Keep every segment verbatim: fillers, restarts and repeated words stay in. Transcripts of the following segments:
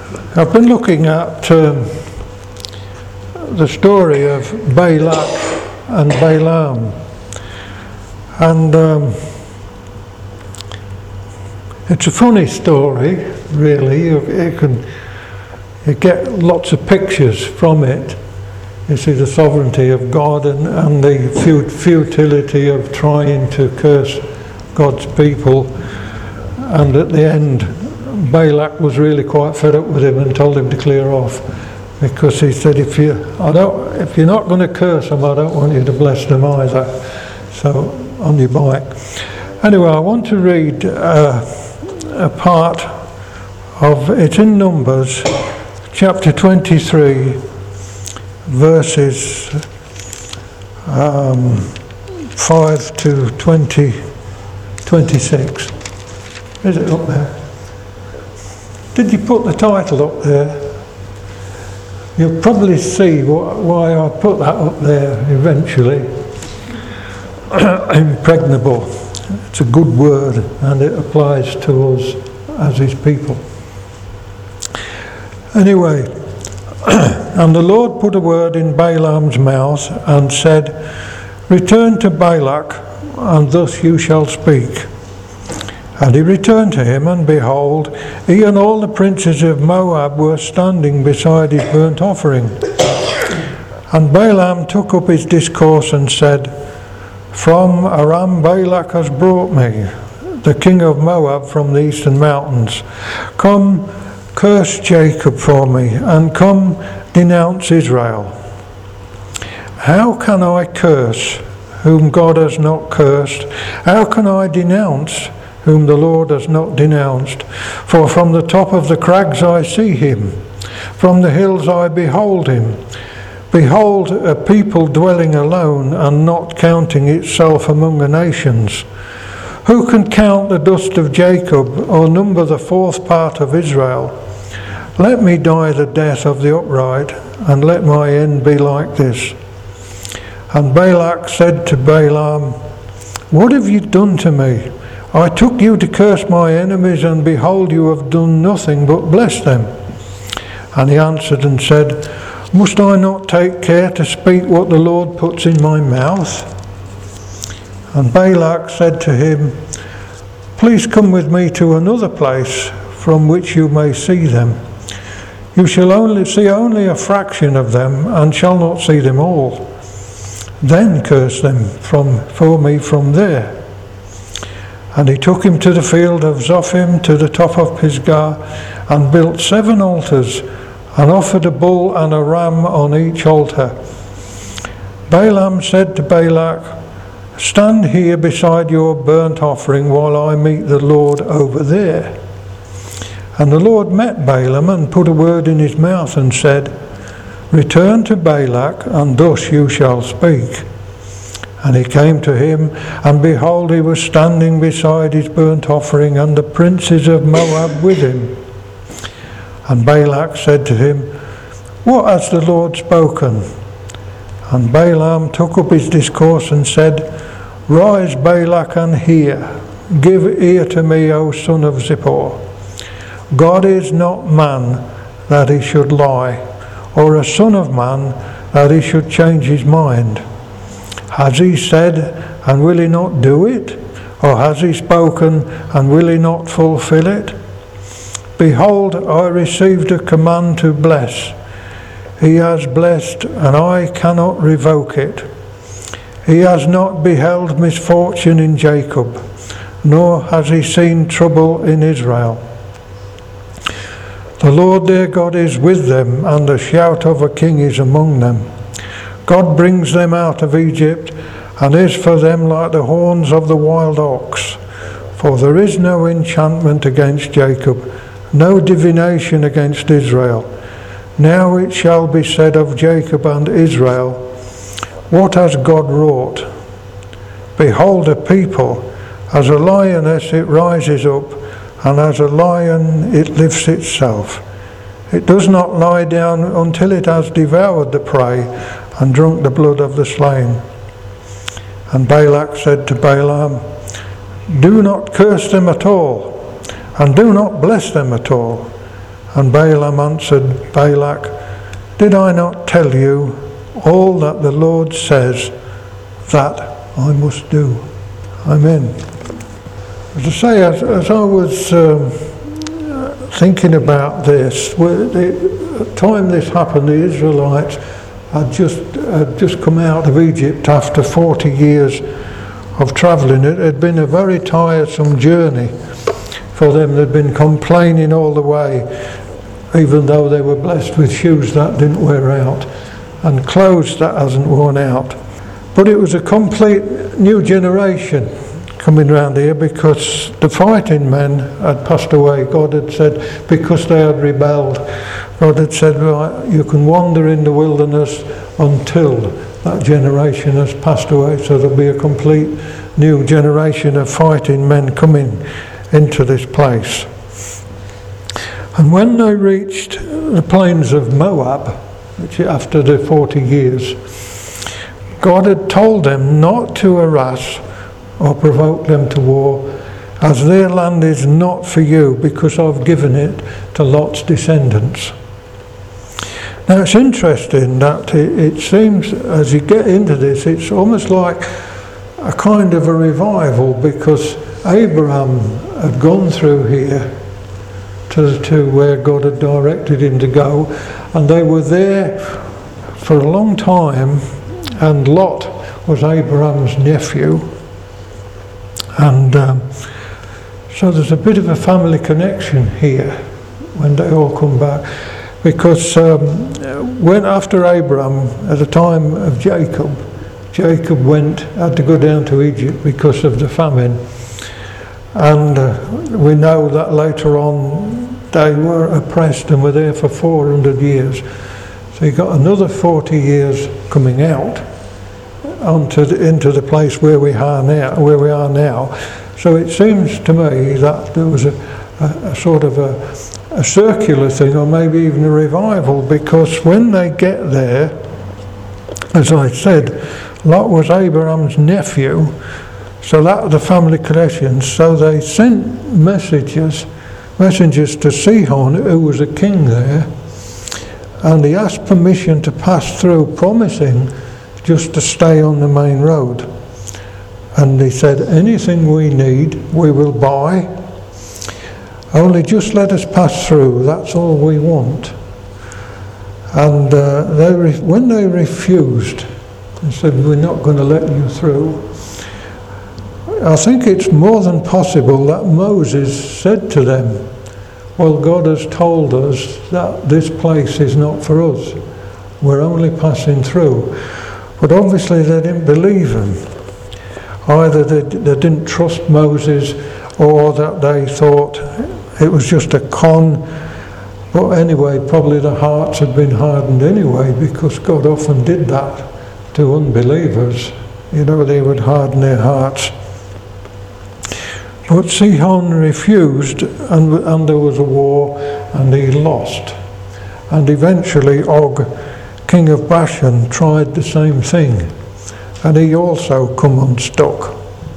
I've been looking at um, the story of Balak and Balaam, and um, it's a funny story, really. You, you can you get lots of pictures from it. You see the sovereignty of God and, and the futility of trying to curse God's people, and at the end Balak was really quite fed up with him and told him to clear off, because he said, if you I don't if you're not going to curse them, I don't want you to bless them either. So on your bike. Anyway, I want to read uh, a part of it's in Numbers chapter twenty-three, verses um, five to twenty, twenty-six. Is it up there? Did you put the title up there? You'll probably see what, why I put that up there eventually. Impregnable. It's a good word, and it applies to us as his people. Anyway, and the Lord put a word in Balaam's mouth and said, "Return to Balak, and thus you shall speak." And he returned to him, and behold, he and all the princes of Moab were standing beside his burnt offering. And Balaam took up his discourse and said, "From Aram Balak has brought me, the king of Moab from the eastern mountains. Come, curse Jacob for me, and come, denounce Israel. How can I curse whom God has not cursed? How can I denounce whom the Lord has not denounced? For from the top of the crags I see him, from the hills I behold him. Behold, a people dwelling alone and not counting itself among the nations. Who can count the dust of Jacob or number the fourth part of Israel? Let me die the death of the upright, and let my end be like this." And Balak said to Balaam, "What have you done to me? I took you to curse my enemies, and behold, you have done nothing but bless them." And he answered and said, "Must I not take care to speak what the Lord puts in my mouth?" And Balak said to him, "Please come with me to another place from which you may see them. You shall only see only a fraction of them, and shall not see them all. Then curse them from for me from there." And he took him to the field of Zophim, to the top of Pisgah, and built seven altars, and offered a bull and a ram on each altar. Balaam said to Balak, "Stand here beside your burnt offering while I meet the Lord over there." And the Lord met Balaam and put a word in his mouth and said, "Return to Balak, and thus you shall speak." And he came to him, and behold, he was standing beside his burnt offering, and the princes of Moab with him. And Balak said to him, "What has the Lord spoken?" And Balaam took up his discourse and said, "Rise, Balak, and hear. Give ear to me, O son of Zippor. God is not man that he should lie, or a son of man that he should change his mind. Has he said, and will he not do it? Or has he spoken, and will he not fulfill it? Behold, I received a command to bless. He has blessed, and I cannot revoke it. He has not beheld misfortune in Jacob, nor has he seen trouble in Israel. The Lord their God is with them, and the shout of a king is among them. God brings them out of Egypt, and is for them like the horns of the wild ox. For there is no enchantment against Jacob, no divination against Israel. Now it shall be said of Jacob and Israel, what has God wrought? Behold, a people, as a lioness it rises up, and as a lion it lifts itself. It does not lie down until it has devoured the prey and drunk the blood of the slain." And Balak said to Balaam, "Do not curse them at all, and do not bless them at all. And Balaam answered Balak, did I not tell you all that the Lord says that I must do? Amen. As I say, as, as I was um, thinking about this, the time this happened, the Israelites had just had just come out of Egypt after forty years of travelling. It had been a very tiresome journey for them. They'd been complaining all the way, even though they were blessed with shoes that didn't wear out and clothes that hasn't worn out. But it was a complete new generation coming round here, because the fighting men had passed away. God had said, because they had rebelled, God had said, right, you can wander in the wilderness until that generation has passed away. So there'll be a complete new generation of fighting men coming into this place. And when they reached the plains of Moab, which after the forty years, God had told them not to harass or provoke them to war, as their land is not for you, because I've given it to Lot's descendants. Now it's interesting that it, it seems, as you get into this, it's almost like a kind of a revival, because Abraham had gone through here to, to where God had directed him to go, and they were there for a long time, and Lot was Abraham's nephew. And um, so there's a bit of a family connection here when they all come back, because um, when after Abraham, at the time of Jacob, Jacob went had to go down to Egypt because of the famine, and uh, we know that later on they were oppressed and were there for four hundred years. So you got another forty years coming out onto the, into the place where we are now. Where we are now. So it seems to me that there was a, a, a sort of a, a circular thing, or maybe even a revival, because when they get there, as I said, Lot was Abraham's nephew, so that was the family connection. So they sent messages, messengers to Sihon, who was a king there, and he asked permission to pass through, promising just to stay on the main road. And he said, anything we need, we will buy. Only just let us pass through, that's all we want. And uh, they re- when they refused and said, we're not going to let you through, I think it's more than possible that Moses said to them, well, God has told us that this place is not for us. We're only passing through. But obviously they didn't believe him. Either they, they didn't trust Moses, or that they thought it was just a con. But anyway, probably their hearts had been hardened anyway, because God often did that to unbelievers. You know, they would harden their hearts. But Sihon refused, and, and there was a war, and he lost. And eventually Og, king of Bashan, tried the same thing, and he also come unstuck.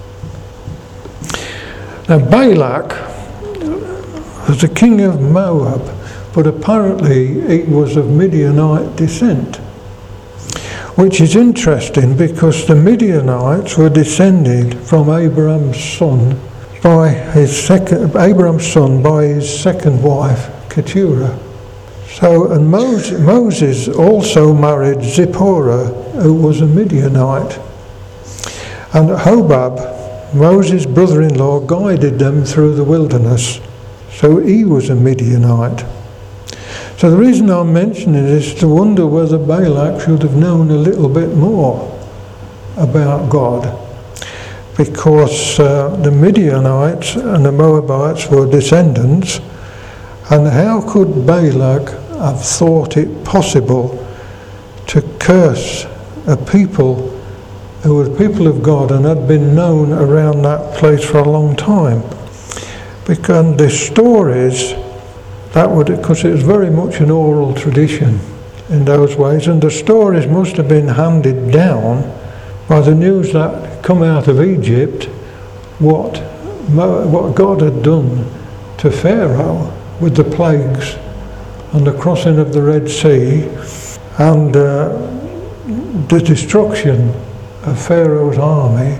Now Balak was the king of Moab, but apparently he was of Midianite descent, which is interesting because the Midianites were descended from Abraham's son by his second Abraham's son by his second wife Keturah. So, and Moses, Moses also married Zipporah, who was a Midianite. And Hobab, Moses' brother-in-law, guided them through the wilderness. So he was a Midianite. So the reason I'm mentioning this is to wonder whether Balak should have known a little bit more about God. Because uh, the Midianites and the Moabites were descendants. And how could Balak have thought it possible to curse a people who were people of God and had been known around that place for a long time? Because the stories, that would, because it was very much an oral tradition in those ways, and the stories must have been handed down by the news that come out of Egypt, what, what God had done to Pharaoh with the plagues and the crossing of the Red Sea and uh, the destruction of Pharaoh's army,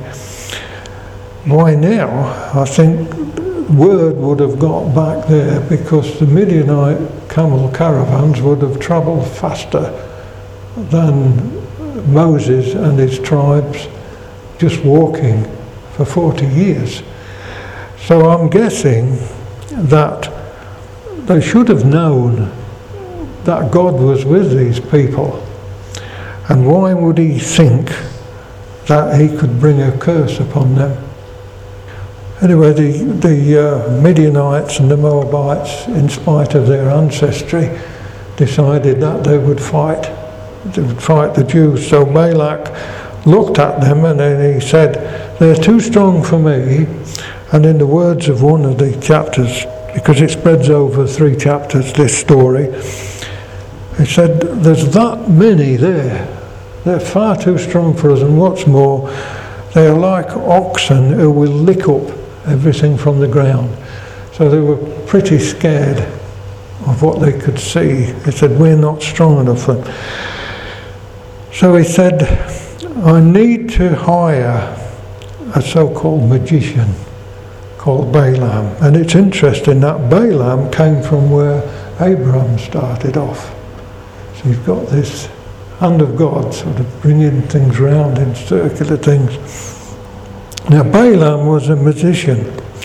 by now I think word would have got back there, because the Midianite camel caravans would have travelled faster than Moses and his tribes just walking for forty years. So I'm guessing that they should have known that God was with these people. And why would he think that he could bring a curse upon them? Anyway, the, the uh, Midianites and the Moabites, in spite of their ancestry, decided that they would fight, they would fight the Jews. So Balak looked at them and then he said, "They're too strong for me." And in the words of one of the chapters, because it spreads over three chapters, this story, he said, "There's that many there. They're far too strong for us, and what's more, they are like oxen who will lick up everything from the ground." So they were pretty scared of what they could see. He said, "We're not strong enough for them." So he said, "I need to hire a so-called magician called Balaam." And it's interesting that Balaam came from where Abraham started off. So you've got this hand of God sort of bringing things round in circular things. Now Balaam was a magician.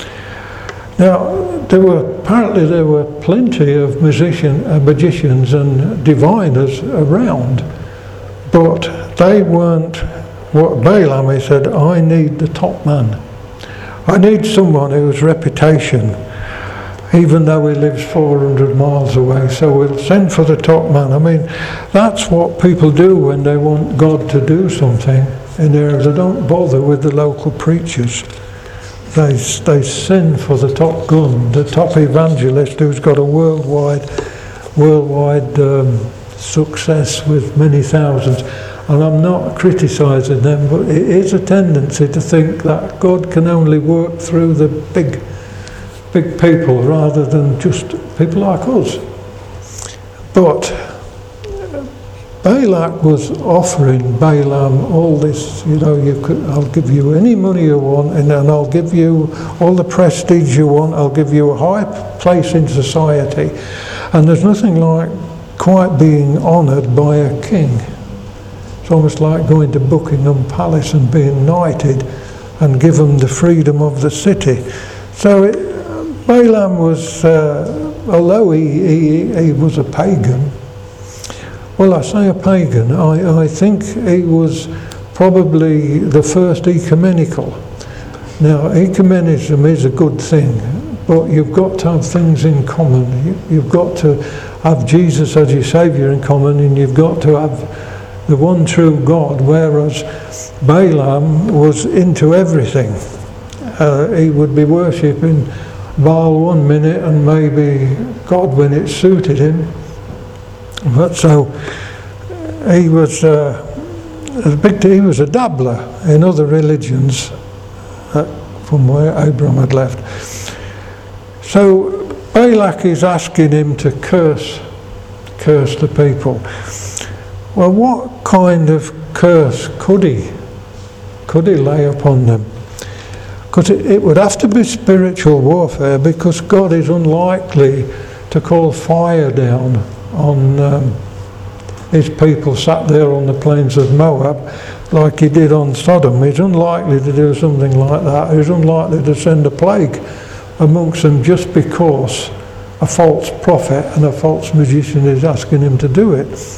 Now there were apparently there were plenty of musician, uh, magicians and diviners around, but they weren't what Balaam. He said, "I need the top man. I need someone whose reputation, even though he lives four hundred miles away, so we'll send for the top man." I mean, that's what people do when they want God to do something in there. They don't bother with the local preachers. They, they send for the top gun, the top evangelist who's got a worldwide, worldwide um, success with many thousands. And I'm not criticising them, but it is a tendency to think that God can only work through the big, big people rather than just people like us. But Balak was offering Balaam all this, you know, you could, I'll give you any money you want, and then I'll give you all the prestige you want, I'll give you a high place in society. And there's nothing like quite being honoured by a king. It's almost like going to Buckingham Palace and being knighted and given the freedom of the city. So it, Balaam was, uh, although he, he, he was a pagan, well I say a pagan, I, I think he was probably the first ecumenical. Now ecumenism is a good thing, but you've got to have things in common. You, you've got to have Jesus as your saviour in common, and you've got to have the one true God, whereas Balaam was into everything. Uh, he would be worshipping Baal one minute and maybe God when it suited him. But so he was uh, a big, he was a dabbler in other religions uh, from where Abraham had left. So Balak is asking him to curse, curse the people. Well, what kind of curse could he, could he lay upon them? Because it, it would have to be spiritual warfare, because God is unlikely to call fire down on um, his people sat there on the plains of Moab like he did on Sodom. He's unlikely to do something like that. He's unlikely to send a plague amongst them just because a false prophet and a false magician is asking him to do it.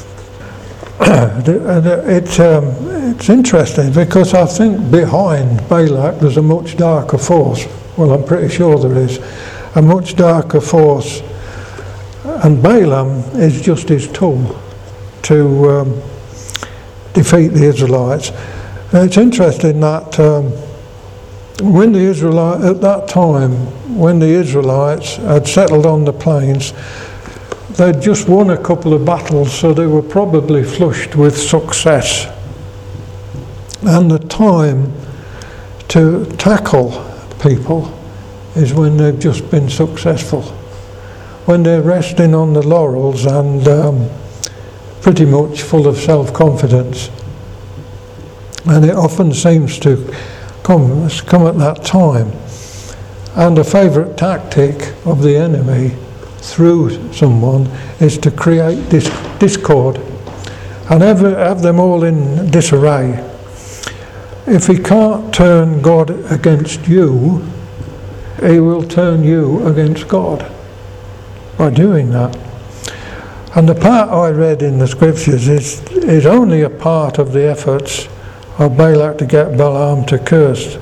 It's, um, it's interesting, because I think behind Balak there's a much darker force. Well, I'm pretty sure there is a much darker force, and Balaam is just his tool to um, defeat the Israelites. And it's interesting that um, when the Israelites, at that time, when the Israelites had settled on the plains, they'd just won a couple of battles, so they were probably flushed with success. And the time to tackle people is when they've just been successful. when they're resting on the laurels and um, pretty much full of self-confidence. And it often seems to come, come at that time. And a favourite tactic of the enemy through someone is to create dis- discord and have, have them all in disarray. If he can't turn God against you, he will turn you against God by doing that. And the part I read in the scriptures is, is only a part of the efforts of Balak to get Balaam to curse.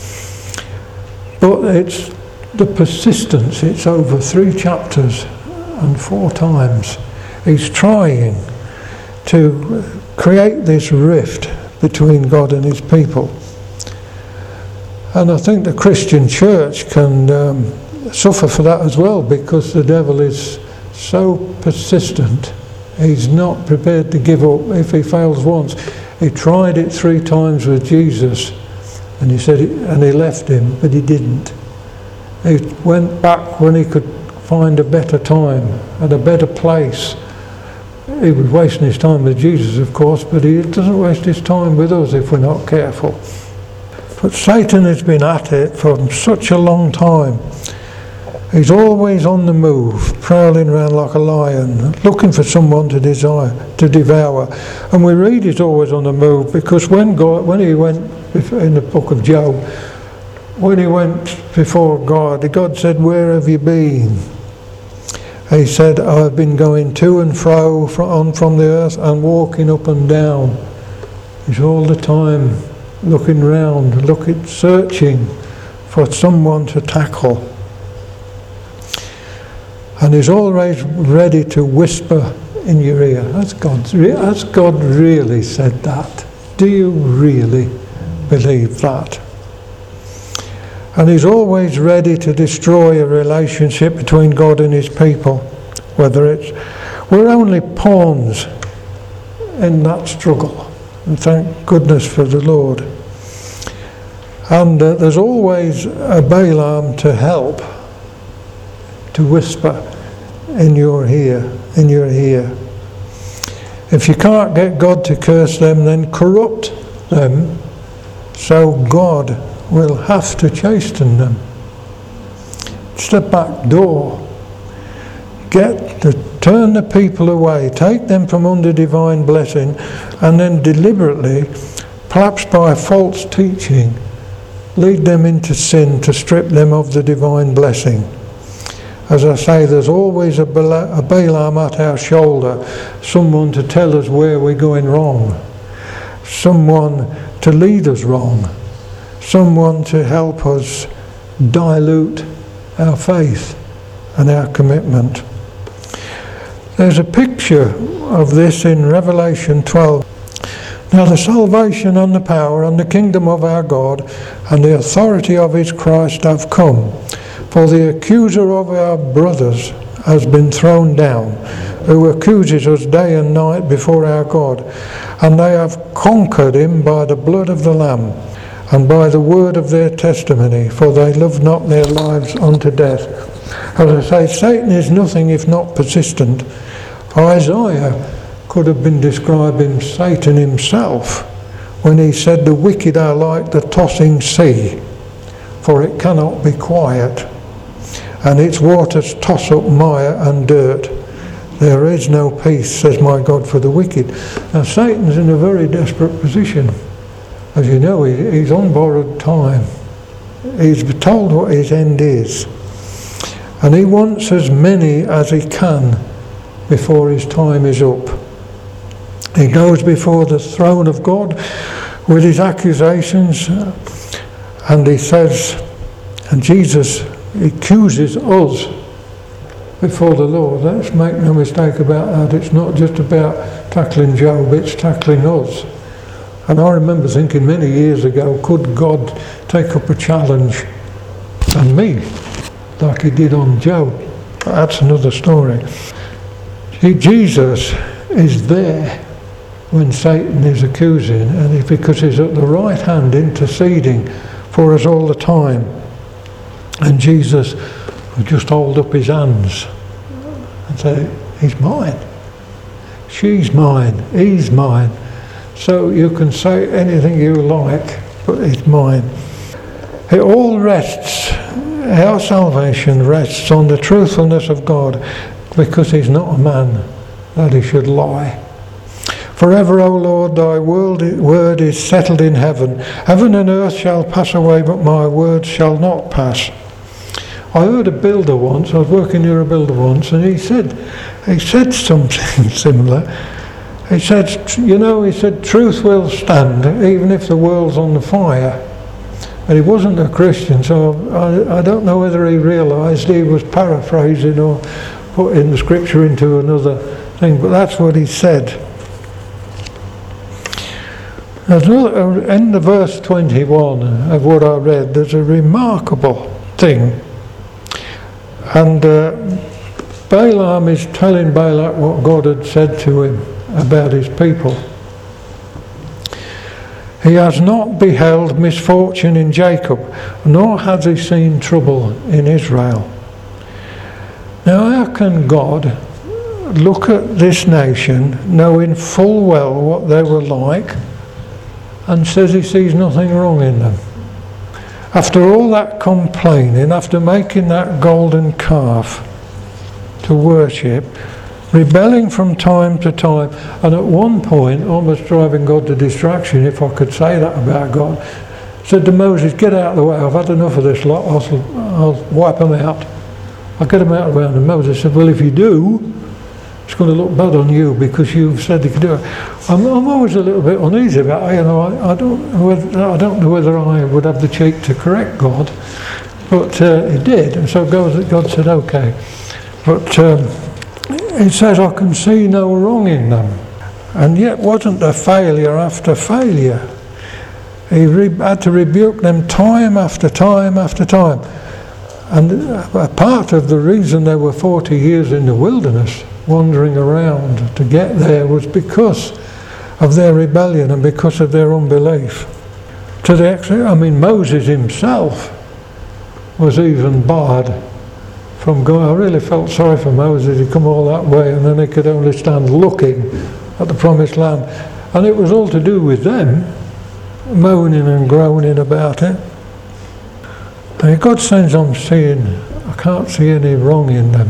But it's the persistence. It's over three chapters and four times. He's trying to create this rift between God and his people. And I think the Christian church can um, suffer for that as well, because the devil is so persistent. He's not prepared to give up if he fails once. He tried it three times with Jesus, and he said, it, and he left him, but he didn't. He went back when he could find a better time and a better place. He was wasting his time with Jesus, of course, but he doesn't waste his time with us if we're not careful. But Satan has been at it for such a long time. He's always on the move, prowling around like a lion, looking for someone to desire, to devour. And we read he's always on the move, because when God, when he went in the book of Job, when he went before God, God said, "Where have you been?" He said, "I've been going to and fro on from the earth and walking up and down." He's all the time looking round, looking, searching for someone to tackle. And he's always ready to whisper in your ear. Has God, has God really said that? Do you really believe that? And he's always ready to destroy a relationship between God and his people. Whether it's, we're only pawns in that struggle. And thank goodness for the Lord. And uh, there's always a Balaam to help, to whisper in your ear, in your ear. If you can't get God to curse them, then corrupt them, so God will have to chasten them. It's the back door. Get to turn the people away, take them from under divine blessing, and then deliberately, perhaps by false teaching, lead them into sin to strip them of the divine blessing. As I say, there's always a Balaam at our shoulder, someone to tell us where we're going wrong, someone to lead us wrong, someone to help us dilute our faith and our commitment. There's a picture of this in Revelation twelve. Now the salvation and the power and the kingdom of our God and the authority of his Christ have come. For the accuser of our brothers has been thrown down, who accuses us day and night before our God. And they have conquered him by the blood of the Lamb, and by the word of their testimony, for they love not their lives unto death. As I say, Satan is nothing if not persistent. Isaiah could have been describing Satan himself when he said, "The wicked are like the tossing sea, for it cannot be quiet, and its waters toss up mire and dirt. There is no peace, says my God, for the wicked." Now Satan's in a very desperate position. As you know, he, he's on borrowed time. He's told what his end is. And he wants as many as he can before his time is up. He goes before the throne of God with his accusations, and he says, and Jesus accuses us before the Lord. Let's make no mistake about that. It's not just about tackling Job, it's tackling us. And I remember thinking many years ago, could God take up a challenge on me like he did on Job? That's another story. See, Jesus is there when Satan is accusing, and it's because he's at the right hand interceding for us all the time. And Jesus will just hold up his hands and say, he's mine, she's mine, he's mine. So you can say anything you like, but it's mine. It all rests, our salvation rests on the truthfulness of God, because he's not a man that he should lie. Forever, O Lord, thy word is settled in heaven. Heaven and earth shall pass away, but my words shall not pass. I heard a builder once, I was working near a builder once, and he said, he said something similar. He said, you know, he said, truth will stand, even if the world's on the fire. But he wasn't a Christian, so I, I don't know whether he realised he was paraphrasing or putting the scripture into another thing, but that's what he said. There's another, in the verse twenty-one of what I read, there's a remarkable thing. And uh, Balaam is telling Balak what God had said to him about his people. He has not beheld misfortune in Jacob, nor has he seen trouble in Israel. Now how can God look at this nation, knowing full well what they were like, and says he sees nothing wrong in them? After all that complaining, after making that golden calf to worship, rebelling from time to time, and at one point almost driving God to distraction, if I could say that about God, said to Moses, get out of the way, I've had enough of this lot, I'll, I'll wipe them out. I'll get them out of the way. And Moses said, well, if you do, it's going to look bad on you, because you've said you can do it. I'm, I'm always a little bit uneasy about it. You know, I, I don't know whether, I don't know whether I would have the cheek to correct God, but uh, he did, and so God, God said, okay. But um, it says, I can see no wrong in them, and yet wasn't a failure after failure. He re- had to rebuke them time after time after time, and a part of the reason they were forty years in the wilderness, wandering around to get there, was because of their rebellion and because of their unbelief. To the extent, I mean, Moses himself was even barred from going. I really felt sorry for Moses. He'd come all that way and then he could only stand looking at the promised land. And it was all to do with them moaning and groaning about it. And God says, I'm seeing, I can't see any wrong in them.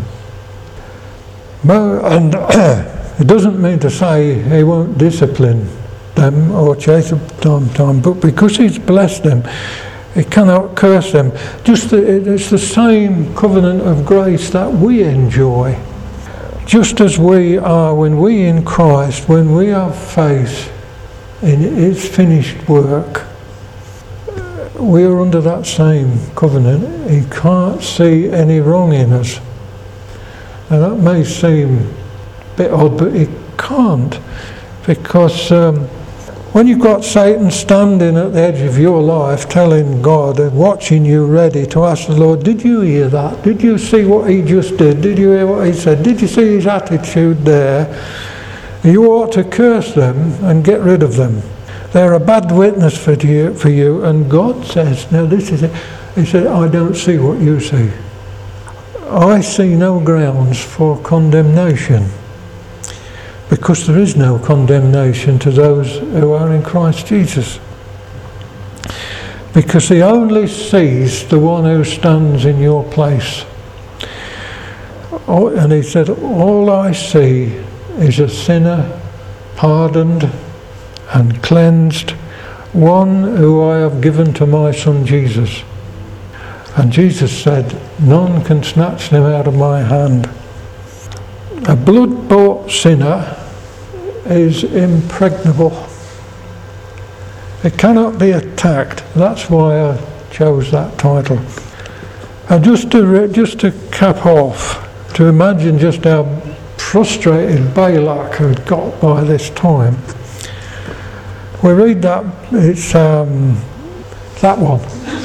And it doesn't mean to say he won't discipline them or chase them time to time, but because he's blessed them, he cannot curse them. Just the, it's the same covenant of grace that we enjoy. Just as we are, when we in Christ, when we have faith in his finished work, we are under that same covenant. He can't see any wrong in us. Now that may seem a bit odd, but he can't, because um, when you've got Satan standing at the edge of your life telling God and watching you ready to ask the Lord, did you hear that? Did you see what he just did? Did you hear what he said? Did you see his attitude there? You ought to curse them and get rid of them. They're a bad witness for you, for you. And God says, now this is it, he said, I don't see what you see. I see no grounds for condemnation, because there is no condemnation to those who are in Christ Jesus. Because he only sees the one who stands in your place. And he said, all I see is a sinner pardoned and cleansed, one who I have given to my son Jesus. And Jesus said, none can snatch them out of my hand. A blood-bought sinner is impregnable. It cannot be attacked. That's why I chose that title. And just to, just to cap off, to imagine just how frustrated Balak had got by this time, we read that, it's um, that one.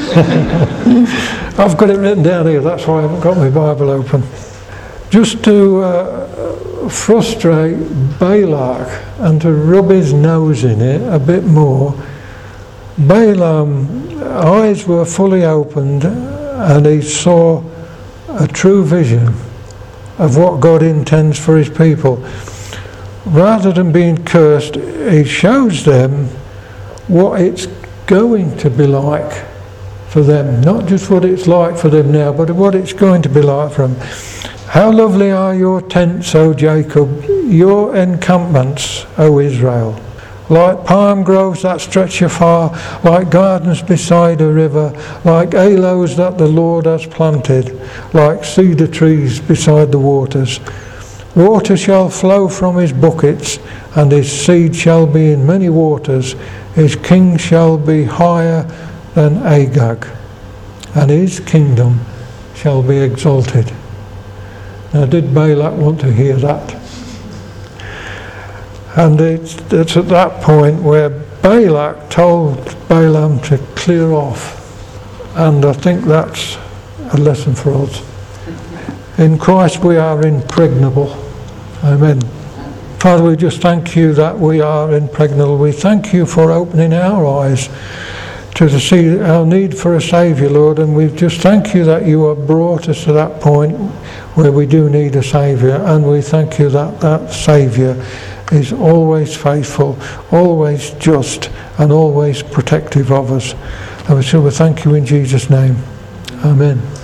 I've got it written down here, that's why I haven't got my Bible open. Just to uh, frustrate Balak and to rub his nose in it a bit more, Balaam's eyes were fully opened and he saw a true vision of what God intends for his people. Rather than being cursed, he shows them what it's going to be like for them. Not just what it's like for them now, but what it's going to be like for them. How lovely are your tents, O Jacob, your encampments, O Israel. Like palm groves that stretch afar, like gardens beside a river, like aloes that the Lord has planted, like cedar trees beside the waters. Water shall flow from his buckets, and his seed shall be in many waters. His king shall be higher than Agag, and his kingdom shall be exalted. Now, did Balak want to hear that? And it's, it's at that point where Balak told Balaam to clear off. And I think that's a lesson for us. In Christ we are impregnable. Amen. Father, we just thank you that we are impregnable. We thank you for opening our eyes to see our need for a Saviour, Lord. And we just thank you that you have brought us to that point where we do need a Saviour. And we thank you that that Saviour is always faithful, always just, and always protective of us. And so we thank you in Jesus' name. Amen.